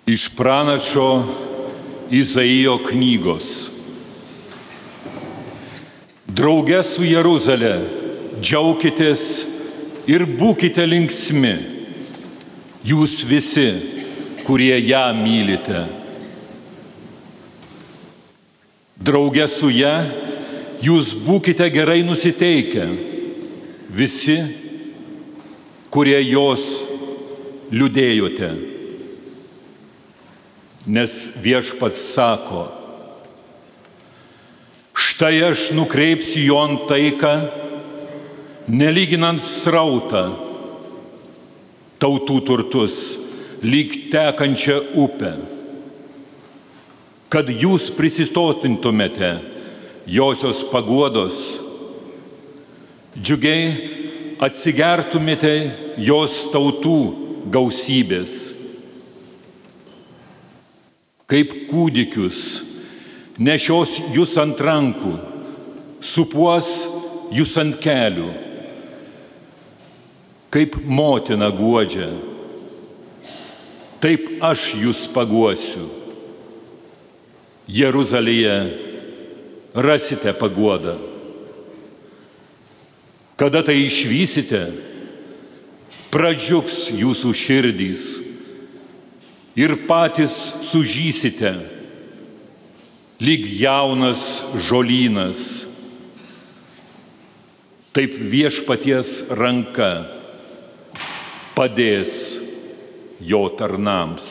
Iš pranašo Izaijo knygos. Drauge su Jeruzale džiaukitės ir būkite linksmi, jūs visi, kurie ją mylite. Drauge su ja jūs būkite gerai nusiteikę, visi, kurie jos liūdėjote. Nes Viešpats sako, štai aš nukreipsiu jon taiką, nelyginant srautą, tautų turtus, lyg tekančią upę, kad jūs prisistotintumėte josios paguodos, džiugiai atsigertumėte jos tautų gausybės. Kaip kūdikius nešios jūs ant rankų, supuos jūs ant kelių, kaip motina guodžia, taip aš jūs paguosiu. Jeruzalėje rasite paguodą. Kada tai išvysite, pradžiugs jūsų širdys ir patys sužysite, lyg jaunas žolynas. Taip Viešpaties ranka padės jo tarnams.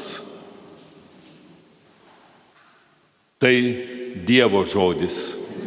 Tai Dievo žodis.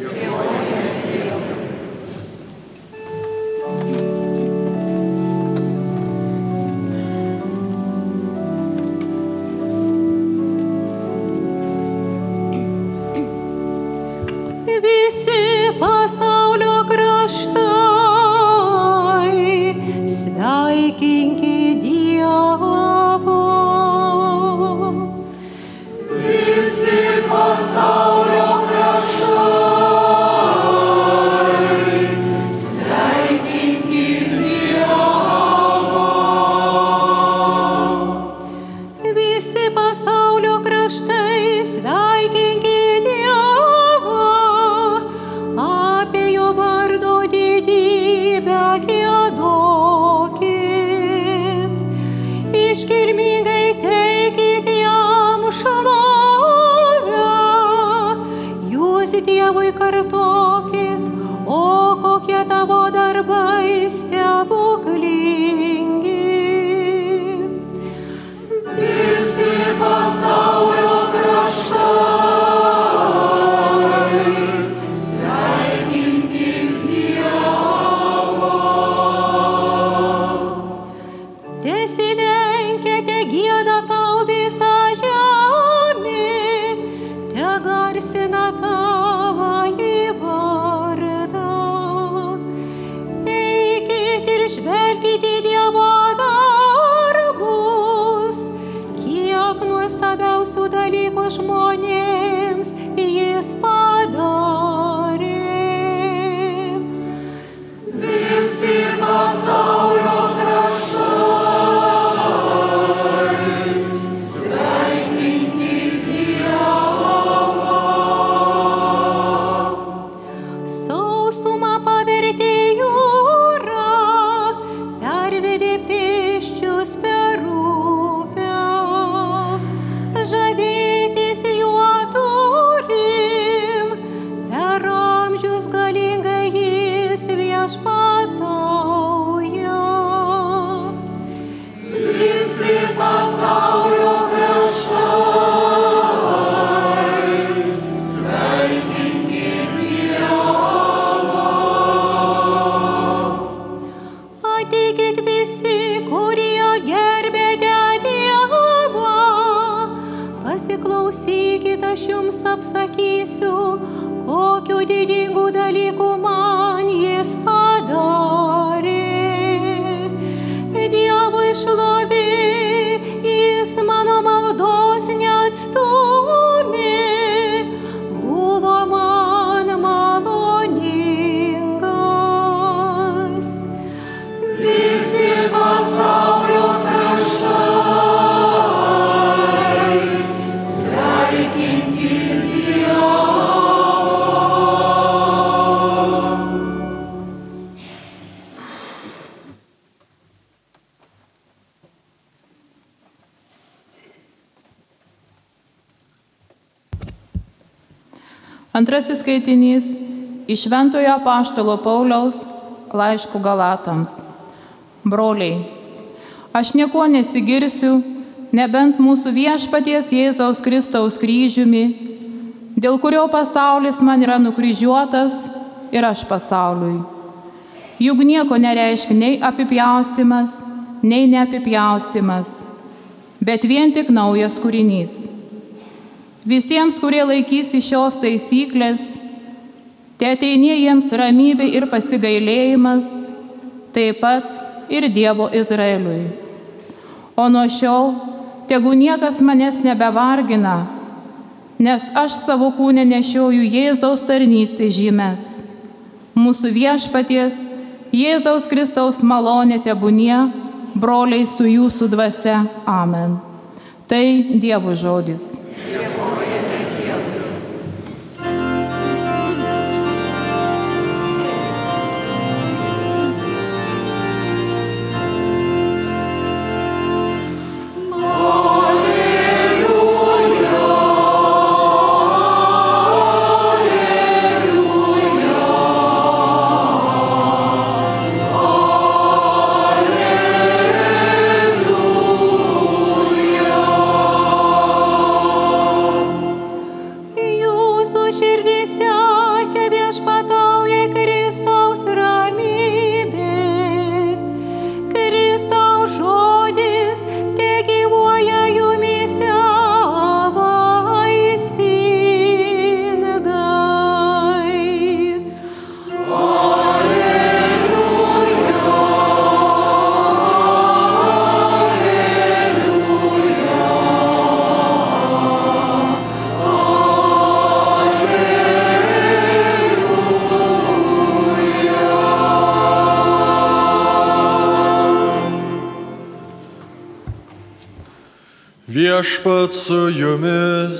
Dievui kartokit, o kokie tavo darbai stebuklingi. Visi pasaulio kraštai, sveikinkit Dievą. Tesilenkia, tegieda tau visa žemė, tegarsina tau nuostabiausių dalykų žmonėms jis padarė. Visi pasaulio kraštai, sveikinkit Dievą. Sausumą pavertė jūra, pervedė pėsčius per upę. Žavėtis juo turim, per amžius galingai jis viešpatauja. Visi pasaulio kraštai, sveikinkit Dievą. Ateikit visi, kurie gerbėte Dievą, pasiklausykit, aš jums apsakysiu, kokių didingų dalykų man jis padarė. Dievui šlovė, jis mano maldos neatstumė, buvo man maloningas. Visi pasaulio kraštai, Antrasis skaitinys iš Šventojo apaštalo Pauliaus laiško Galatams. Broliai, aš nieko nesigirsiu, nebent mūsų viešpaties Jėzaus Kristaus kryžiumi, dėl kurio pasaulis man yra nukryžiuotas ir aš pasauliui. Juk nieko nereiškia nei apipjaustymas, nei neapipjaustymas, bet vien tik naujas kūrinys. Visiems, kurie laikysi šios taisyklės, te ateinie jiems ramybė ir pasigailėjimas, taip pat ir Dievo Izraeliui. O nuo šiol tegu niekas manęs nebevargina, nes aš savo kūne nešioju Jėzaus tarnystės žymes. Mūsų viešpaties Jėzaus Kristaus malonė tebūnie, broliai, su jūsų dvasia. Amen. Tai Dievo žodis. Viešpats su jumis.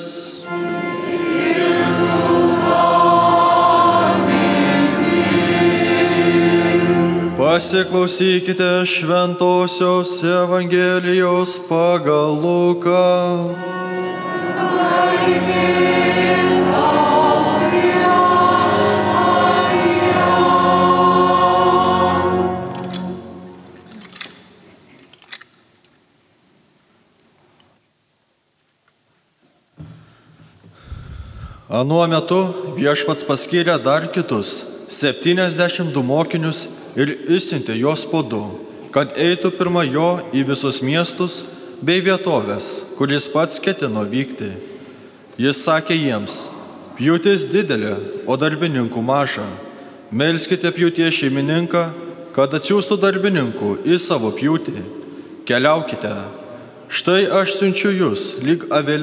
Pasiklausykite Šventosios Evangelijos pagal Luką. Anuo metu Viešpats paskyrė dar kitus 72 mokinius ir išsiuntė juos po 2, kad eitų pirma jo į visus miestus bei vietovės, kuris pats ketino vykti. Jis sakė jiems: pjūtis didelė, o darbininkų maža. Melskite pjūties šeimininką, kad atsiųstų darbininkų į savo pjūtį. Keliaukite. Štai aš siunčiu jūs lyg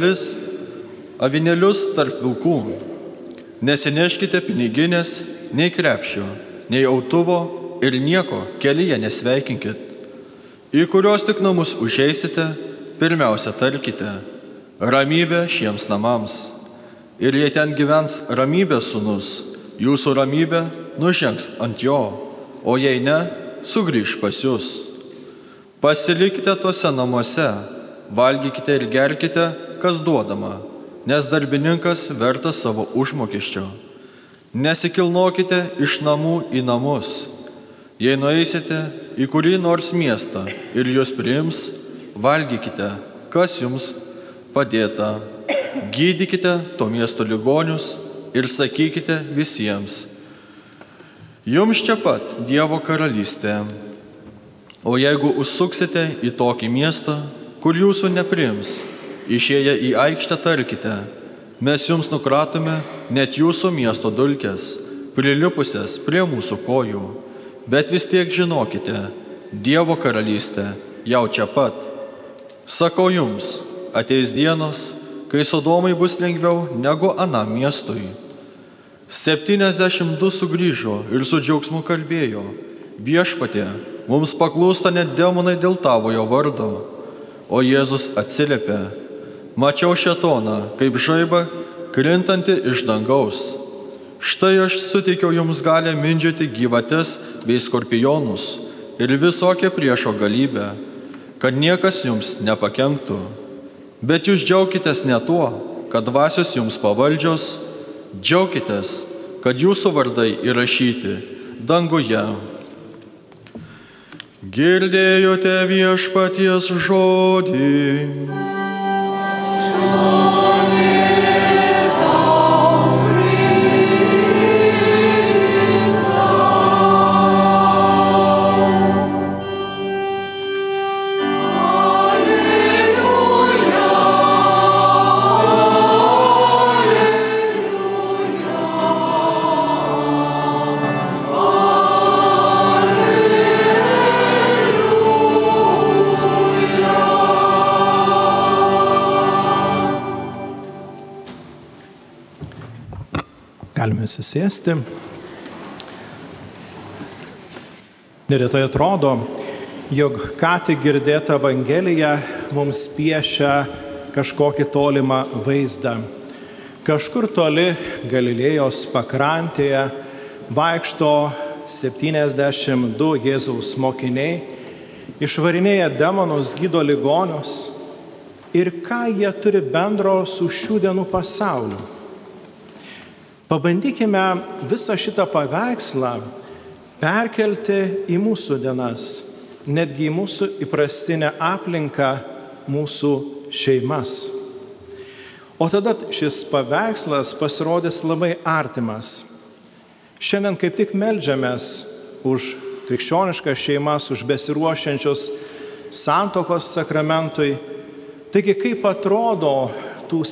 avinėlius tarp vilkų. Nesineškite piniginės, nei krepšio, nei autuvo ir nieko kelyje nesveikinkit. Į kurios tik namus užeisite, pirmiausia tarkite: ramybė šiems namams. Ir jei ten gyvens ramybės sūnus, jūsų ramybė nužengs ant jo, o jei ne, sugrįš pas jūs. Pasilikite tuose namuose, valgykite ir gerkite, kas duodama, nes darbininkas vertas savo užmokesčio. Nesikilnokite iš namų į namus. Jei nueisite į kurį nors miestą ir jūs priims, valgykite, kas jums padėta. Gydykite to miesto ligonius ir sakykite visiems: jums čia pat Dievo karalystė. O jeigu užsuksite į tokį miestą, kur jūsų nepriims, išėję į aikštę tarkite: mes jums nukratome net jūsų miesto dulkes, prilipusias prie mūsų kojų. Bet vis tiek žinokite, Dievo karalystė jau čia pat. Sakau jums, ateis dienos, kai Sodomai bus lengviau negu anam miestui. 72 sugrįžo ir su džiaugsmu kalbėjo: viešpatie, mums paklūsta net demonai dėl tavojo vardo. O Jėzus atsiliepė: mačiau šėtoną kaip žaibą krintantį iš dangaus. Štai aš suteikiau jums galę mindžioti gyvates bei skorpionus ir visokią priešo galybę, kad niekas jums nepakenktų. Bet jūs džiaukitės ne tuo, kad dvasios jums pavaldžios, džiaukitės, kad jūsų vardai įrašyti danguje. Girdėjote viešpaties žodį. Galime susėsti. Neretai atrodo, jog ką tik girdėta Evangelija mums piešia kažkokį tolimą vaizdą. Kažkur toli Galilėjos pakrantėje vaikšto 72 Jėzaus mokiniai, išvarinėja demonus, gydo ligonius. Ir ką jie turi bendro su šių dienų pasauliu? Pabandykime visą šitą paveikslą perkelti į mūsų dienas, netgi į mūsų įprastinę aplinką, mūsų šeimas. O tada šis paveikslas pasirodys labai artimas. Šiandien kaip tik meldžiamės už krikščioniškas šeimas, už besiruošiančius santuokos sakramentui. Taigi, kaip atrodo tų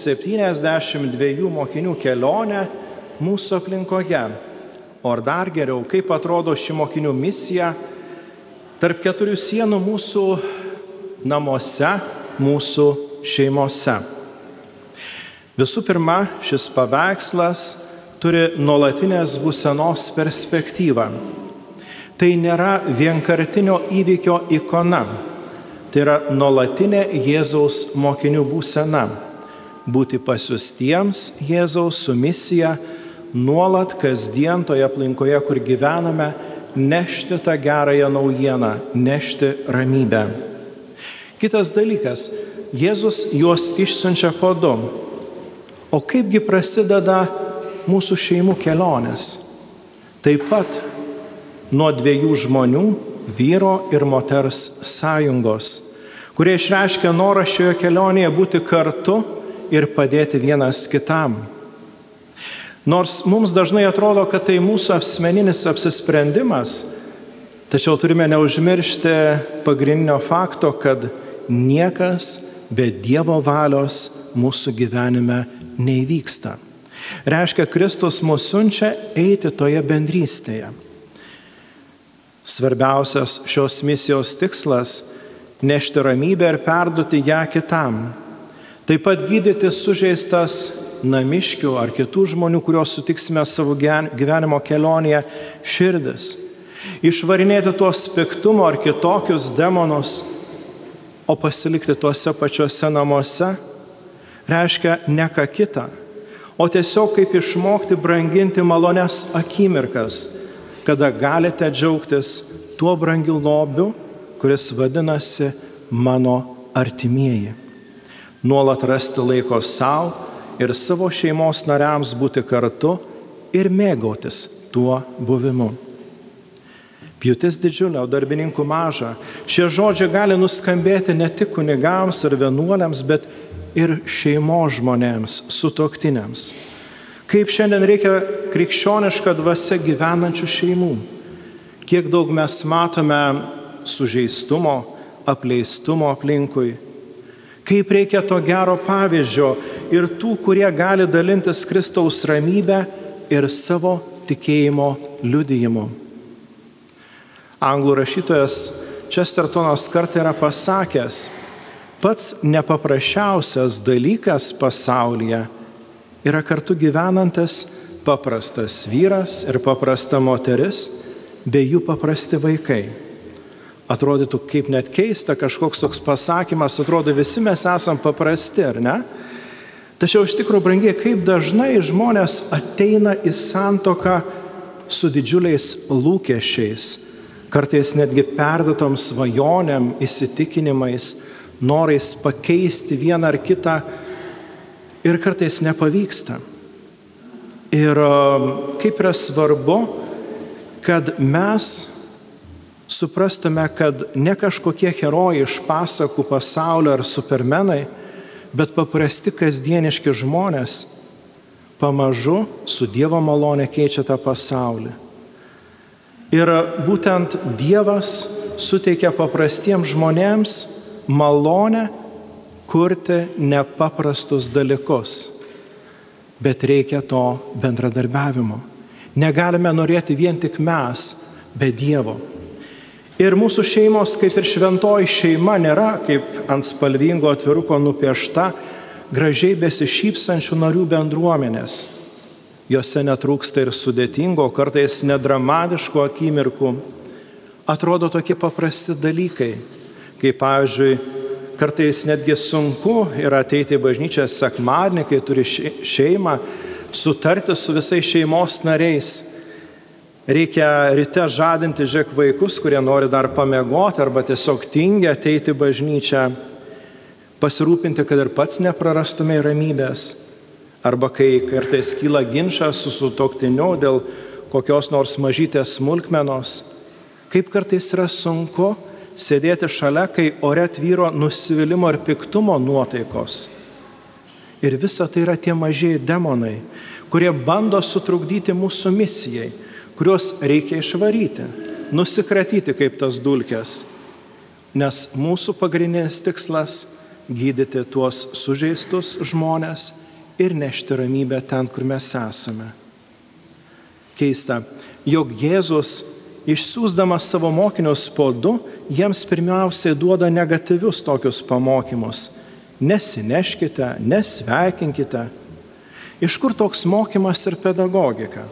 72 mokinių kelionė mūsų aplinkoje, o dar geriau, kaip atrodo ši mokinių misija tarp keturių sienų mūsų namuose, mūsų šeimose. Visų pirma, šis paveikslas turi nuolatinės būsenos perspektyvą. Tai nėra vienkartinio įvykio ikona, tai yra nuolatinė Jėzaus mokinių būsena. Būti pasiųstiems Jėzaus su misija, nuolat kasdien toje aplinkoje, kur gyvename, nešti tą gerąją naujieną, nešti ramybę. Kitas dalykas, Jėzus juos išsiunčia po du. O kaipgi prasideda mūsų šeimų kelionės? Taip pat nuo dviejų žmonių, vyro ir moters sąjungos, kurie išreiškia norą šioje kelionėje būti kartu ir padėti vienas kitam. Nors mums dažnai atrodo, kad tai mūsų asmeninis apsisprendimas, tačiau turime neužmiršti pagrindinio fakto, kad niekas be Dievo valios mūsų gyvenime neįvyksta. Reiškia, Kristus mus siunčia eiti toje bendrystėje. Svarbiausias šios misijos tikslas – nešti ramybę ir perduoti ją kitam. Taip pat gydyti sužeistas namiškių ar kitų žmonių, kuriuos sutiksime savo gyvenimo kelionėje, širdis. Išvarinėti tuos piktumo ar kitokius demonus, o pasilikti tuose pačiuose namuose, reiškia ne ką kitą, o tiesiog kaip išmokti branginti malones akimirkas, kada galite džiaugtis tuo brangiu lobiu, kuris vadinasi mano artimieji. Nuolat rasti laiko savo ir savo šeimos nariams būti kartu ir mėgautis tuo buvimu. Pjūtis didžiulė, o darbininkų maža. Šie žodžiai gali nuskambėti ne tik kunigams ir vienuoliams, bet ir šeimos žmonėms, sutuoktiniams. Kaip šiandien reikia krikščionišką dvasią gyvenančių šeimų. Kiek daug mes matome sužeistumo, apleistumo aplinkui. Kaip reikia to gero pavyzdžio ir tų, kurie gali dalintis Kristaus ramybę ir savo tikėjimo liudijimu. Anglų rašytojas Chestertonas kartą yra pasakęs, pats nepaprasčiausias dalykas pasaulyje yra kartu gyvenantis paprastas vyras ir paprasta moteris, bei jų paprasti vaikai. Atrodytų kaip net keista, kažkoks toks pasakymas, atrodo visi mes esam paprasti, ar ne? Tačiau iš tikrųjų, brangiai, kaip dažnai žmonės ateina į santuoką su didžiuliais lūkesčiais, kartais netgi perdėtom svajonėm, įsitikinimais, norais pakeisti vieną ar kitą ir kartais nepavyksta. Ir kaip yra svarbu, kad mes suprastume, kad ne kažkokie herojai iš pasakų pasaulio ar supermenai, bet paprasti kasdieniški žmonės pamažu su Dievo malone keičia tą pasaulį. Ir būtent Dievas suteikia paprastiems žmonėms malonę kurti nepaprastus dalykus. Bet reikia to bendradarbiavimo. Negalime norėti vien tik mes, be Dievo. Ir mūsų šeimos, kaip ir šventoji šeima, nėra kaip ant spalvingo atviruko nupiešta gražiai besišypsančių narių bendruomenės. Jose netrūksta ir sudėtingo, kartais nedramatiškų akimirkų. Atrodo tokie paprasti dalykai, kaip pavyzdžiui, kartais netgi sunku yra ateiti į bažnyčią sekmadienį, kai turi šeimą, sutarti su visais šeimos nariais. Reikia ryte žadinti vaikus, kurie nori dar pamiegoti arba tiesiog tingi ateiti į bažnyčią, pasirūpinti, kad ir pats neprarastumei ramybės. Arba kai kartais kyla ginčas su sutuoktiniu dėl kokios nors mažytės smulkmenos, kaip kartais yra sunku sėdėti šalia, kai ore tvyro nusivylimo ir piktumo nuotaikos. Ir visa tai yra tie mažieji demonai, kurie bando sutrukdyti mūsų misijai, kuriuos reikia išvaryti, nusikratyti kaip tas dulkes. Nes mūsų pagrindinis tikslas – gydyti tuos sužeistus žmones ir nešti ramybę ten, kur mes esame. Keista, jog Jėzus, išsiųsdamas savo mokinius po du, jiems pirmiausiai duoda negatyvius tokius pamokymus. Nesineškite, nesveikinkite. Iš kur toks mokymas ir pedagogika?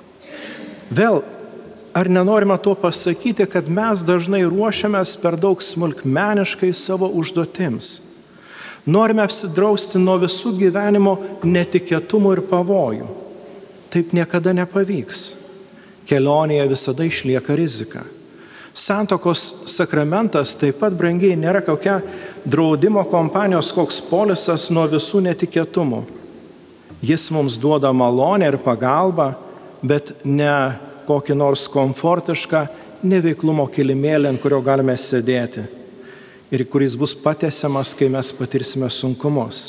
Vėl, ar nenorime tuo pasakyti, kad mes dažnai ruošiamės per daug smulkmeniškai savo užduotims? Norime apsidrausti nuo visų gyvenimo netikėtumų ir pavojų. Taip niekada nepavyks. Kelionėje visada išlieka rizika. Santuokos sakramentas taip pat, brangiai, nėra kokia draudimo kompanijos koks polisas nuo visų netikėtumų. Jis mums duoda malonę ir pagalbą, bet ne kokį nors komfortišką neveiklumo kilimėlį, ant kurio galime sėdėti ir kuris bus patęsiamas, kai mes patirsime sunkumus.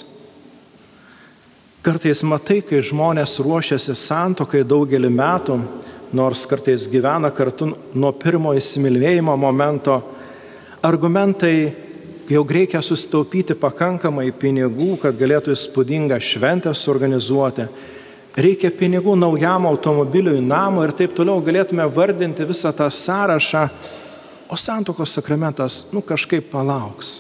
Kartais matai, kai žmonės ruošiasi santuokai daugelį metų, nors kartais gyvena kartu nuo pirmo įsimylėjimo momento, argumentai, jog reikia susitaupyti pakankamai pinigų, kad galėtų įspūdingą šventę suorganizuoti, reikia pinigų naujam automobiliui, namui ir taip toliau, galėtume vardinti visą tą sąrašą, o santuokos sakramentas, kažkaip palauks.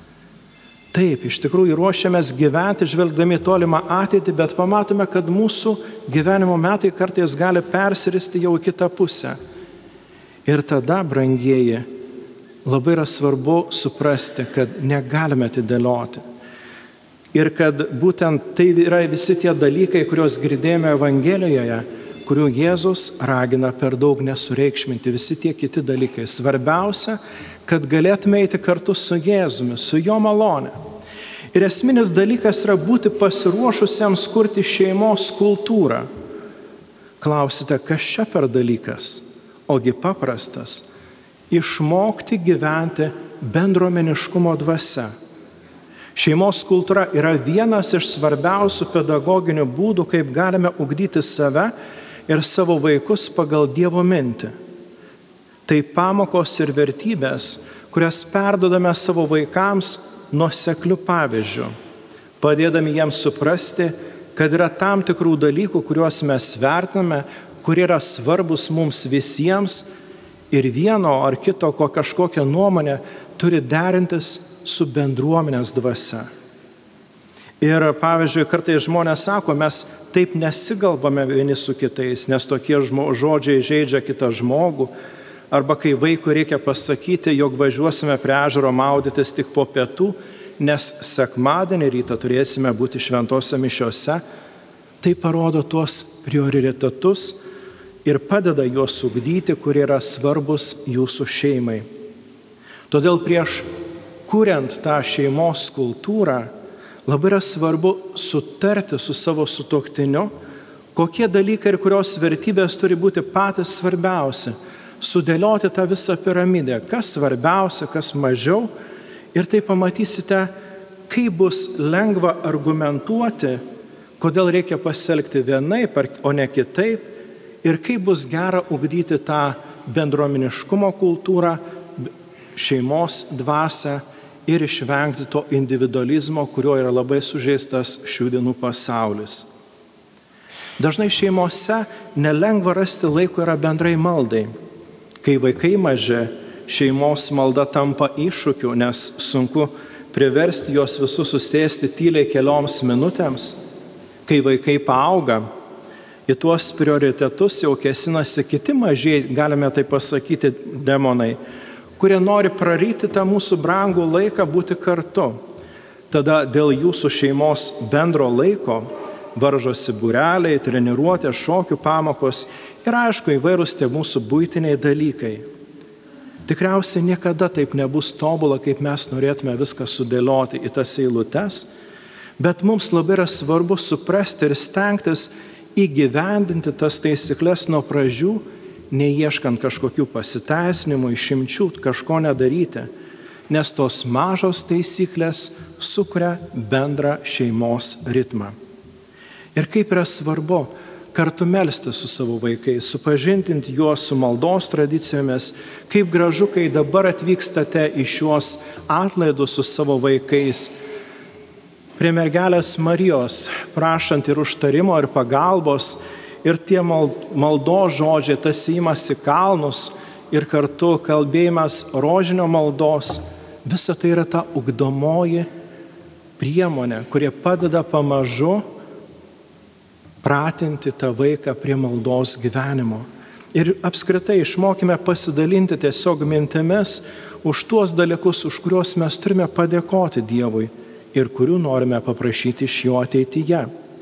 Taip, iš tikrųjų ruošiamės gyventi, žvelgdami tolimą ateitį, bet pamatome, kad mūsų gyvenimo metai kartais gali persiristi jau į kitą pusę. Ir tada, brangieji, labai yra svarbu suprasti, kad negalime atidėlioti. Ir kad būtent tai yra visi tie dalykai, kuriuos girdėjome Evangelijoje, kurių Jėzus ragina per daug nesureikšminti, visi tie kiti dalykai. Svarbiausia, kad galėtume eiti kartu su Jėzumi, su jo malone. Ir esminis dalykas yra būti pasiruošusiems kurti šeimos kultūrą. Klausite, kas čia per dalykas? Ogi paprastas. Išmokti gyventi bendruomeniškumo dvasia. Šeimos kultūra yra vienas iš svarbiausių pedagoginių būdų, kaip galime ugdyti save ir savo vaikus pagal Dievo mintį. Tai pamokos ir vertybės, kurias perdodame savo vaikams nuosekliu pavyzdžiu, padėdami jiems suprasti, kad yra tam tikrų dalykų, kuriuos mes vertiname, kurie yra svarbus mums visiems ir vieno ar kito kažkokią nuomonę turi derintis su bendruomenės dvasia. Ir pavyzdžiui, kartais žmonės sako, mes taip nesigalbame vieni su kitais, nes tokie žodžiai žeidžia kitą žmogų. Arba kai vaikui reikia pasakyti, jog važiuosime prie ežero maudytis tik po pietų, nes sekmadienį rytą turėsime būti šventose mišiose, tai parodo tuos prioritetus ir padeda juos ugdyti, kurie yra svarbus jūsų šeimai. Todėl prieš kuriant tą šeimos kultūrą, labai yra svarbu sutarti su savo sutuoktiniu, kokie dalykai ir kurios vertybės turi būti patys svarbiausi, sudėlioti tą visą piramidę, kas svarbiausia, kas mažiau, ir tai pamatysite, kaip bus lengva argumentuoti, kodėl reikia pasielgti vienaip, o ne kitaip, ir kaip bus gera ugdyti tą bendruomeniškumo kultūrą, šeimos dvasią ir išvengti to individualizmo, kurio yra labai sužeistas šių dienų pasaulis. Dažnai šeimose nelengva rasti laiko yra bendrai maldai. Kai vaikai maži, šeimos malda tampa iššūkiu, nes sunku priversti juos visus susėsti tyliai kelioms minutėms. Kai vaikai paauga, į tuos prioritetus jau kėsinasi kiti mažiai, galime tai pasakyti, demonai, kurie nori praryti tą mūsų brangų laiką būti kartu. Tada dėl jūsų šeimos bendro laiko varžosi būreliai, treniruotės, šokių pamokos ir aišku įvairūs tie mūsų buitiniai dalykai. Tikriausiai niekada taip nebus tobula, kaip mes norėtume viską sudėlioti į tas eilutes, bet mums labai yra svarbu suprasti ir stengtis įgyvendinti tas taisyklės nuo pradžių, neieškant kažkokių pasiteisinimų, išimčių, kažko nedaryti, nes tos mažos taisyklės sukuria bendrą šeimos ritmą. Ir kaip yra svarbu kartu melstis su savo vaikais, supažintinti juos su maldos tradicijomis, kaip gražu, kai dabar atvykstate į šiuos atlaidus su savo vaikais, prie mergelės Marijos, prašant ir užtarimo, ir pagalbos, ir tie maldos žodžiai, tas įimas į kalnus, ir kartu kalbėjimas rožinio maldos, visa tai yra ta ugdomoji priemonė, kurie padeda pamažu pratinti tą vaiką prie maldos gyvenimo. Ir apskritai išmokime pasidalinti tiesiog mintimis už tuos dalykus, už kuriuos mes turime padėkoti Dievui ir kurių norime paprašyti iš jo ateityje.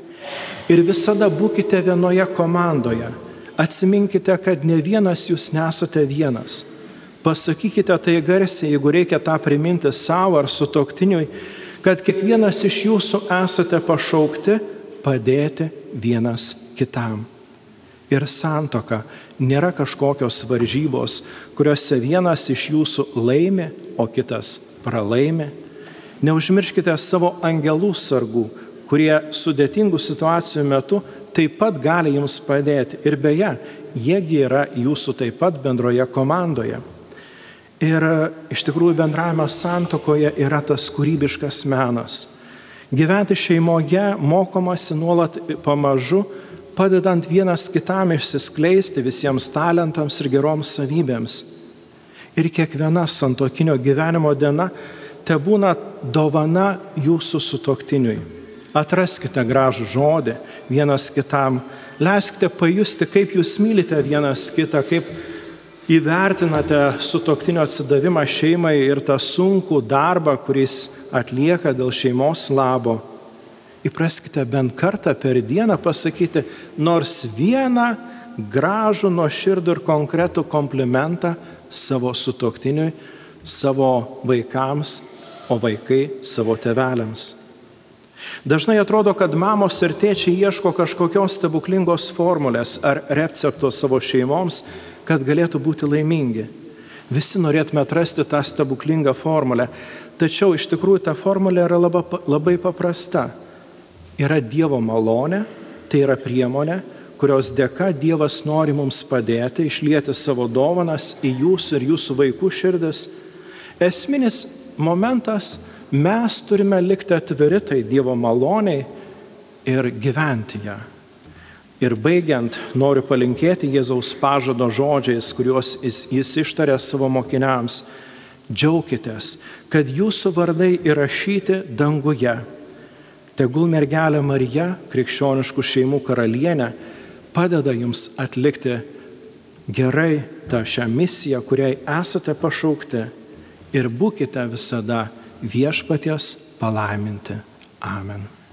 Ir visada būkite vienoje komandoje. Atsiminkite, kad ne vienas jūs nesate vienas. Pasakykite tai garsiai, jeigu reikia tą priminti savo ar sutuoktiniui, kad kiekvienas iš jūsų esate pašaukti padėti vienas kitam. Ir santuoka nėra kažkokios varžybos, kuriuose vienas iš jūsų laimi, o kitas pralaimi. Neužmirškite savo angelų sargų, kurie sudėtingų situacijų metu taip pat gali jums padėti. Ir beje, jiegi yra jūsų taip pat bendroje komandoje. Ir iš tikrųjų bendravimas santuokoje yra tas kūrybiškas menas. Gyventi šeimoje mokomasi nuolat pamažu, padedant vienas kitam išsiskleisti visiems talentams ir geroms savybėms. Ir kiekviena santuokinio gyvenimo diena tebūna dovana jūsų sutuoktiniui. Atraskite gražų žodį vienas kitam, leiskite pajusti, kaip jūs mylite vienas kitą, kaip įvertinate sutuoktinio atsidavimą šeimai ir tą sunkų darbą, kuris atlieka dėl šeimos labo. Įpraskite bent kartą per dieną pasakyti nors vieną gražų, nuoširdų ir konkretų komplimentą savo sutuoktiniui, savo vaikams, o vaikai savo tėveliams. Dažnai atrodo, kad mamos ir tėčiai ieško kažkokios stebuklingos formulės ar recepto savo šeimoms, kad galėtų būti laimingi. Visi norėtume atrasti tą stebuklingą formulę, tačiau iš tikrųjų ta formulė yra labai paprasta. Yra Dievo malonė, tai yra priemonė, kurios dėka Dievas nori mums padėti, išlieti savo dovanas į jūsų ir jūsų vaikų širdis. Esminis momentas, mes turime likti atviri tai Dievo maloniai ir gyventi ją. Ir baigiant, noriu palinkėti Jėzaus pažado žodžiais, kuriuos jis ištarė savo mokiniams. Džiaukitės, kad jūsų vardai įrašyti danguje. Tegul mergelė Marija, krikščioniškų šeimų karalienė, padeda jums atlikti gerai šią misiją, kuriai esate pašaukti, ir būkite visada Viešpaties palaiminti. Amen.